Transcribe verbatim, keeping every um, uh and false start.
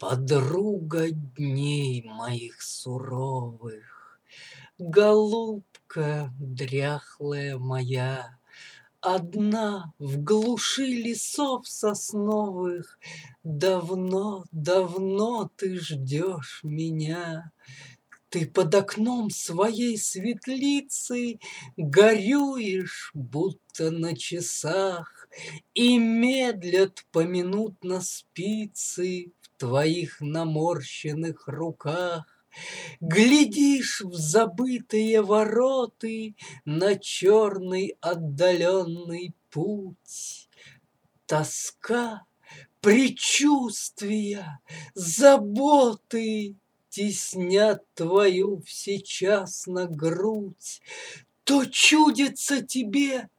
Подруга дней моих суровых, Голубка дряхлая моя, Одна в глуши лесов сосновых, Давно, давно ты ждешь меня. Ты под окном своей светлицы Горюешь, будто на часах, И медлят поминутно спицы В твоих наморщенных руках. Глядишь в забытые вороты На черный отдаленный путь. Тоска, предчувствия, заботы Теснят твою всечасно грудь. То чудится тебе